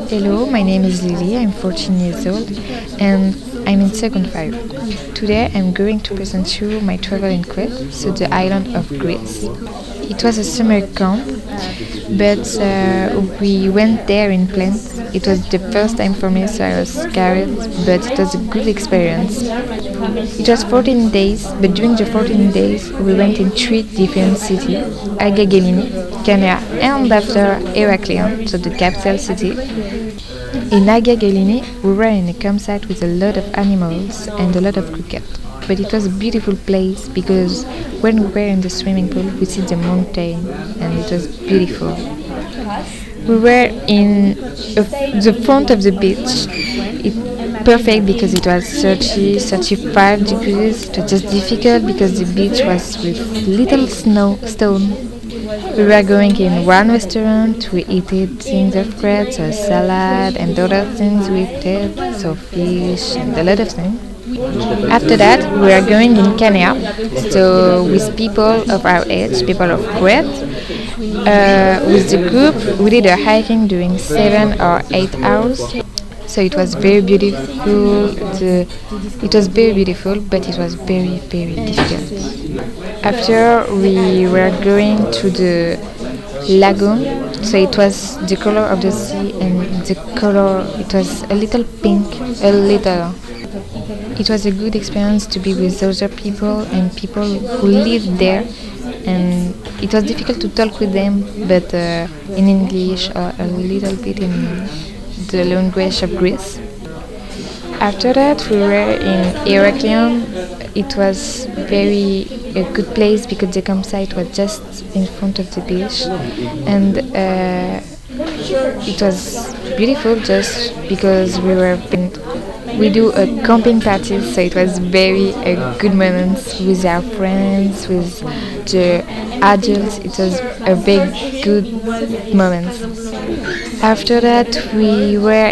Hello, my name is Lily, I'm 14 years old and I'm in second 5. Today I'm going to present you my travel in Crete, so the island of Greece. It was a summer camp, but we went there in planes. It was the first time for me, so I was scared, but it was a good experience. It was 14 days, but during the 14 days we went in 3 different cities: Aga Gelini, Canea, and after Heraklion, so the capital city. In Aga Gelini, we were in a campsite with a lot of animals and a lot of cricket. But it was a beautiful place because when we were in the swimming pool, we see the mountain and it was beautiful. We were in the front of the beach. Perfect because it was 30, 35 degrees. It was just difficult because the beach was with little stone. We were going in one restaurant, we ate things of bread, so salad and other things we ate, so fish and a lot of things. After that, we are going in Canea, so with people of our age, people of Crete. With the group, we did a hiking during 7 or 8 hours. So it was very beautiful. It was very beautiful, but it was very, very difficult. After we were going to the lagoon, so it was the color of the sea and the color. It was a little pink, a little. It was a good experience to be with other people and people who lived there, and it was difficult to talk with them, but in English or a little bit in the language of Greece. After that, we were in Heraklion. It was very a good place because the campsite was just in front of the beach, and it was beautiful just because we do a camping party, so it was very a good moment with our friends, with the adults. It was a very good moment. After that, we were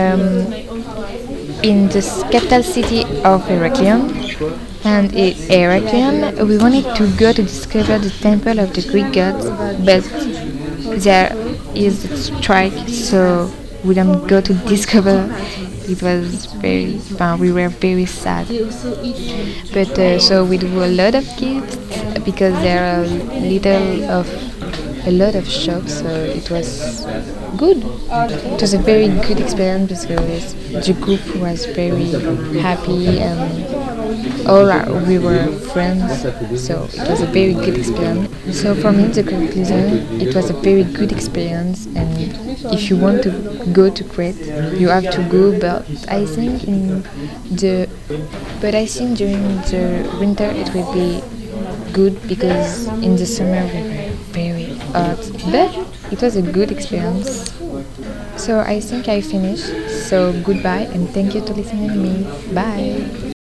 in the capital city of Heraklion, and in Heraklion, we wanted to go to discover the temple of the Greek gods, but there is a strike, so we don't go to discover. It was very fun. We were very sad, but so we do a lot of gifts because there are a lot of shops. So it was good. It was a very good experience because the group was very happy and we were friends. So it was a very good experience. So for me, the conclusion, it was a very good experience, and if you want to go to Crete, you have to go. But I think during the winter it will be good because in the summer we were very hot. But it was a good experience. So I think I finished. So goodbye and thank you to listening to me. Bye.